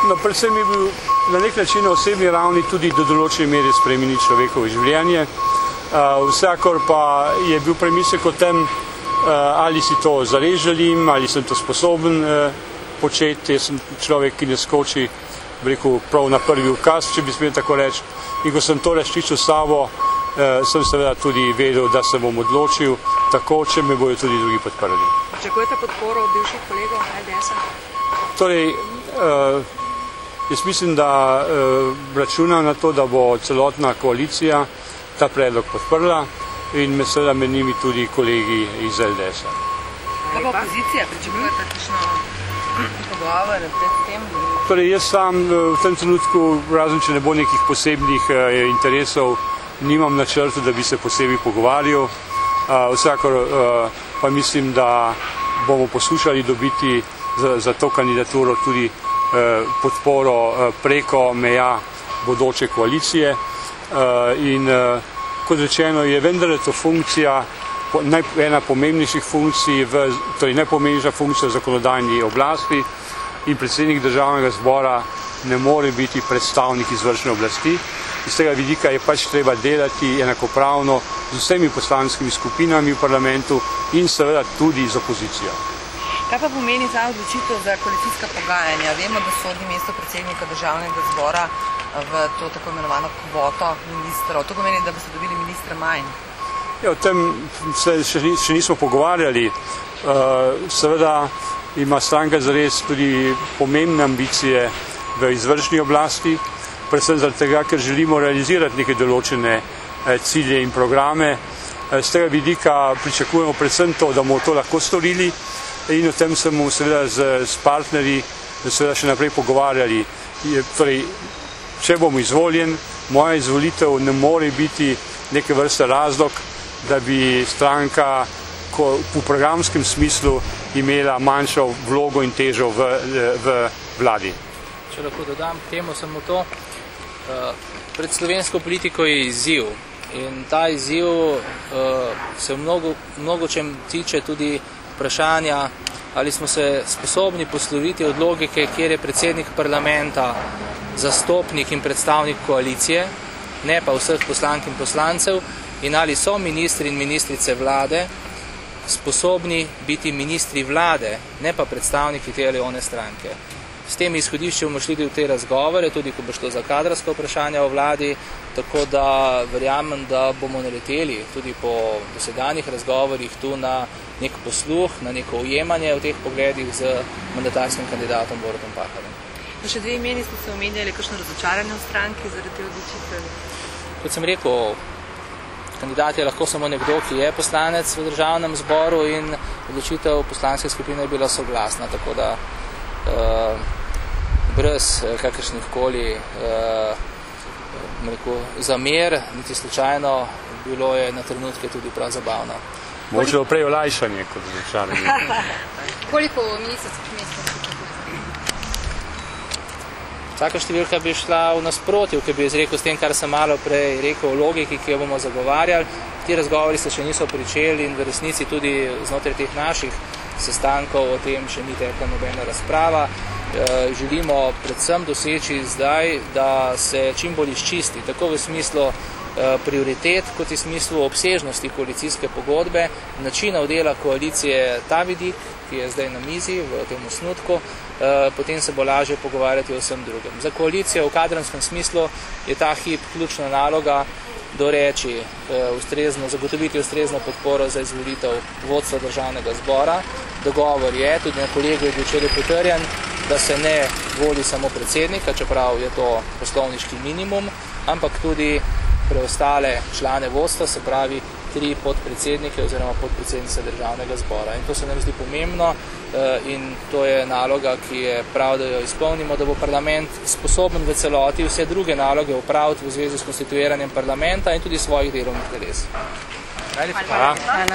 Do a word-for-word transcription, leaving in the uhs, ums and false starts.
No, predvsem je bil na nek način na osebni ravni tudi do določene mere spremeniti človekovo življenje. Vsekakor pa je bil premislek o tem, ali si to zares želim, ali sem to sposoben početi. Jaz sem človek, ki ne skoči, bi rekel, prav na prvi ukaz, če bi smel tako reči. In ko sem to razčiščil s sabo, sem seveda tudi vedel, da se bom odločil tako, če me bojo tudi drugi podprli. Pričakujete podporo bivših kolegov L D S-a? Torej, jaz mislim, da računam na to, da bo celotna koalicija ta predlog podprla in me seveda med njimi tudi kolegi iz L D S-a. Kaj pa opozicija? Pričakujete kakšno pogovore pred tem? Torej, jaz sam v tem trenutku, razen če ne bo nekih posebnih interesov, nimam načrtu, da bi se posebej pogovarjal. Vsekakor pa mislim, da bomo poskušali dobiti za, za to kandidaturo tudi podporo preko meja bodoče koalicije. In kot rečeno, je vendar to funkcija, ena pomembnejših funkcij, v, torej najpomembnejša funkcija v zakonodajni oblasti in predsednik državnega zbora ne more biti predstavnik izvršne oblasti. Iz tega vidika je pač treba delati enakopravno z vsemi poslanskimi skupinami v parlamentu in seveda tudi z opozicijo. Kaj pa pomeni ta odločitev za koalicijska pogajanja? Vemo, da sodi mesto predsednika državnega zbora v to tako imenovano kvoto ministrov. To pomeni, da boste dobili ministra manj. Ja, o tem se še, še nismo pogovarjali. Seveda ima stranka zares tudi pomembne ambicije v izvršni oblasti, predvsem zaradi tega, ker želimo realizirati neke določene cilje in programe. Z tega vidika pričakujemo predvsem to, da bomo to lahko storili in o tem se bomo seveda z, z partnerji seveda še naprej pogovarjali. Torej, če bom izvoljen, moja izvolitev ne more biti neke vrste razlog, da bi stranka ko, v programskem smislu imela manjšo vlogo in težo v, v vladi. Če lahko dodam k temu samo to, pred slovensko politiko je izziv in ta izziv se v mnogo, mnogo čem tiče tudi vprašanja, ali smo se sposobni posloviti od logike, kjer je predsednik parlamenta zastopnik in predstavnik koalicije, ne pa vseh poslank in poslancev, in ali so ministri in ministrice vlade sposobni biti ministri vlade, ne pa predstavniki te ali one stranke. S tem izhodiščem bomo šli v te razgovore, tudi ko bo šlo za kadrovska vprašanja o vladi, tako da verjamem, da bomo naleteli tudi po dosedanjih razgovorih tu na nek posluh, na neko ujemanje v teh pogledih z mandatarskim kandidatom Borutom Pahorjem. No, še dve imeni ste se omenjali, kakšno razočaranje v stranki zaradi te odločitve? Kot sem rekel, kandidat je lahko samo nekdo, ki je poslanec v državnem zboru in odločitev poslanske skupine je bila soglasna, tako da uh, brez kakršnih koli uh, rekel, zamer, niti slučajno, bilo je na trenutke tudi prav zabavno. Mogoče prej olajšanje kot razočaranje. Koliko ministrskih mest? Vsaka številka bi šla v nasprotju, ki bi izrekel s tem, kar sem malo prej rekel o logiki, ki jo bomo zagovarjali. Ti razgovori se še niso pričeli in v resnici tudi znotraj teh naših sestankov o tem še ni tekla nobena razprava. E, želimo predvsem doseči zdaj, da se čim bolj izčisti, tako v smislu prioritet, kot v smislu obsežnosti koalicijske pogodbe, načinov dela koalicije ta vidik, ki je zdaj na mizi v tem osnutku, potem se bo lažje pogovarjati o vsem drugem. Za koalicijo v kadrovskem smislu je ta hip ključna naloga doreči, ustrezno, zagotoviti ustrezno podporo za izvolitev vodstva državnega zbora. Dogovor je, tudi na kolegu je bil včeraj potrjen, da se ne voli samo predsednika, čeprav je to poslovniški minimum, ampak tudi preostale člane vodstva, se pravi tri podpredsednike oziroma podpredsednice državnega zbora. In to se nam zdi pomembno in to je naloga, ki je prav, da jo izpolnimo, da bo parlament sposoben v celoti vse druge naloge opraviti v zvezi s konstituiranjem parlamenta in tudi svojih delovnih teles. Hvala.